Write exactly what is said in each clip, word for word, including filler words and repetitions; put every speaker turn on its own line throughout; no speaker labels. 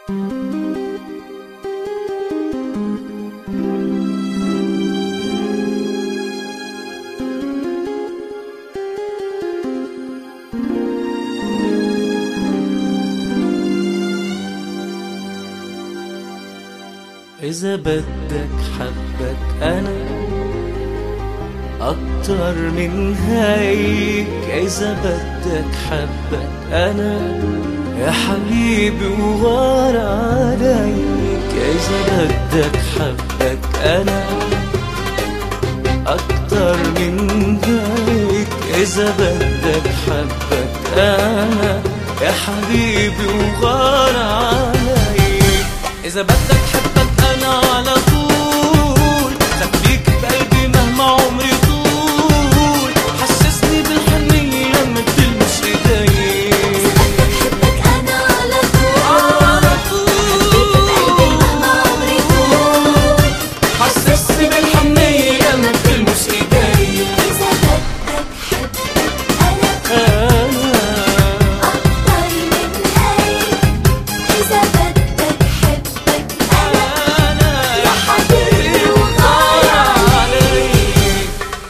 إذا بدك حبك أنا أكتر من هيك، إذا بدك حبك أنا يا حبيبي وغار عليك، إذا بدك حبك أنا أكتر من هيك، إذا بدك حبك أنا يا حبيبي وغار عليك، إذا بدك حبك أنا على طول خليك بقلبي مهما عمري طول، حسسني بالحنية لما تلمس إيدي،
إذا بدك حبك أنا على طول
على طول
مهما عمري طول،
حسسني بالحنية لما تلمس إيدي،
إذا بدك حبك أنا
أنا
أكتر من هيك، إذا بدك حبك أنا يا حبيبي وغار عليك.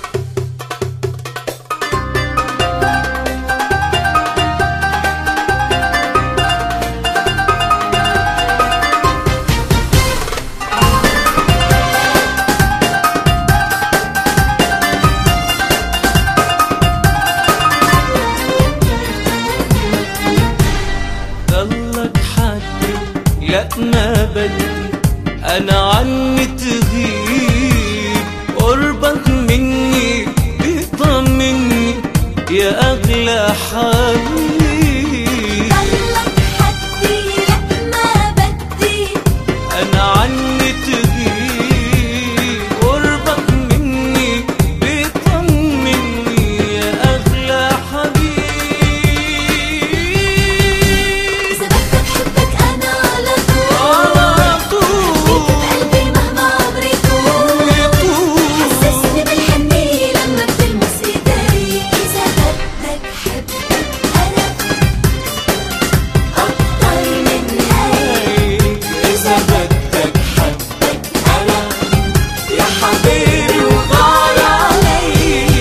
ضلك حدي لا ما بدي أنا عني تغيب، قربك مني بيطمني يا أغلى حبيب، ضلك حدي لأ ما بدي
أنا عني تغيب، قربك مني بيطمني يا أغلى حبيب،
إذا بدك حبك أنا على طول
على طول
بقلبي مهما عمري طول، حسسني بالحنية لما بتلمس إيدي، إذا بدك حبك أنا أكتر من هيك،
إذا بدك حبك أنا يا حبيبي وغار عليك.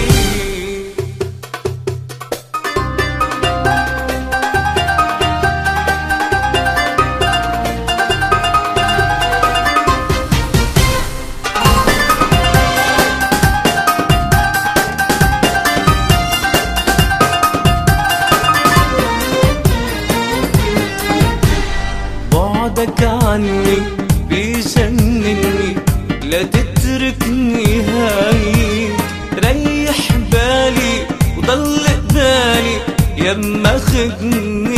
بعدك عني بيجنني لا تتركني هايك، ريح بالي وضل قبالي يما خدني